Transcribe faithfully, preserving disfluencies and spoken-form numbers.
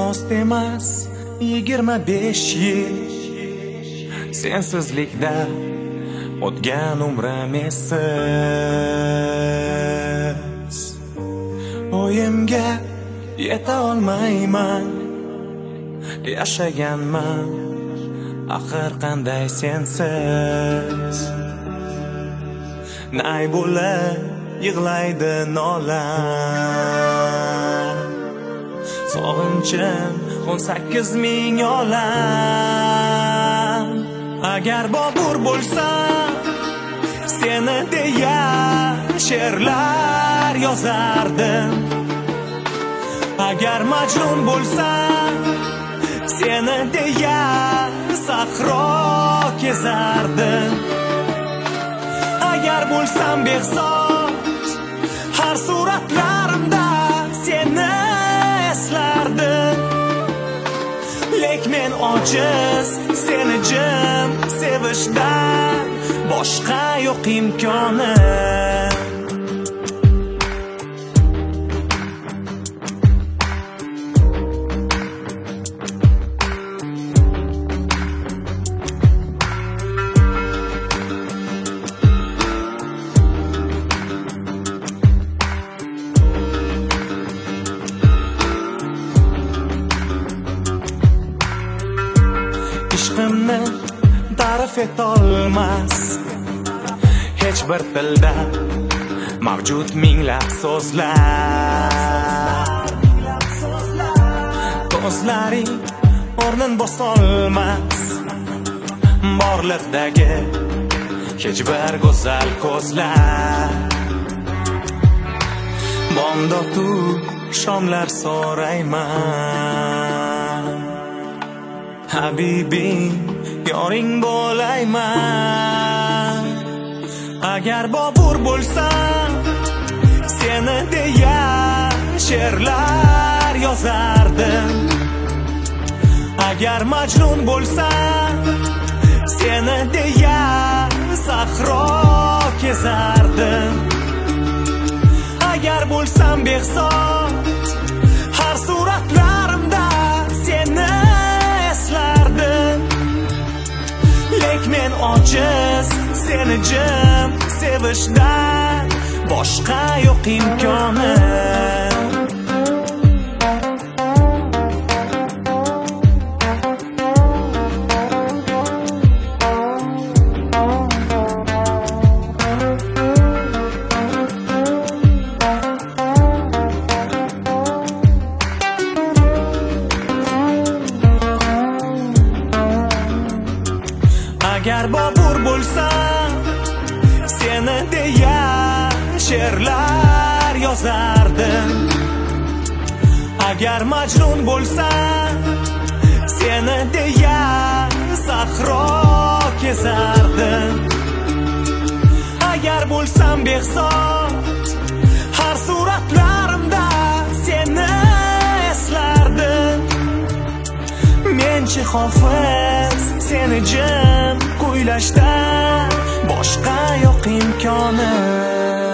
rost emas yigirma besh yil sensizlikda o'tgan umrim essiz. O'yimga yeta olmayman, yashaganman axir qanday sensiz. Nay bo'lib yig'laydi nolam, sog'inchim o'n sakkiz ming olam. Agar Bobur bo'lsam, seni deya she'rlar yozardim. Agar Majnun bo'lsam, seni deya sahro kezardim. Agar bo'lsam behzod, har suratlarimda seni eslardim. Lek men ojiz, seni jim sevishdan boshqa yo'q imkonim. Ishqimni ta'rif etolmas hech bir tilda mavjud minglab so'zlar. Ko'zlaring o'rnin bosolmas borliqdagi hech bir go'zal ko'zlar. Bomdotu shomlar so'rayman, Habibing yoring bo'layman. Agar Bobur bo'lsam, seni deya she'rlar yozardim. Agar Majnun bo'lsam, seni deya sahro kezardim. Agar bo'lsam behzod, har suratlarimda seni eslardim. Lek men ojiz, seni jim sevishdan boshqa yo'q imkonim. Agar Bobur bo'lsam, seni deya she'rlar yozardim. Agar Majnun bo'lsam, seni deya sahro kezardim. Agar bo'lsam behzod, har suratlarimda seni eslardim. Menchi hofiz, seni jim kuylashdan boshqa yo'q imkonim.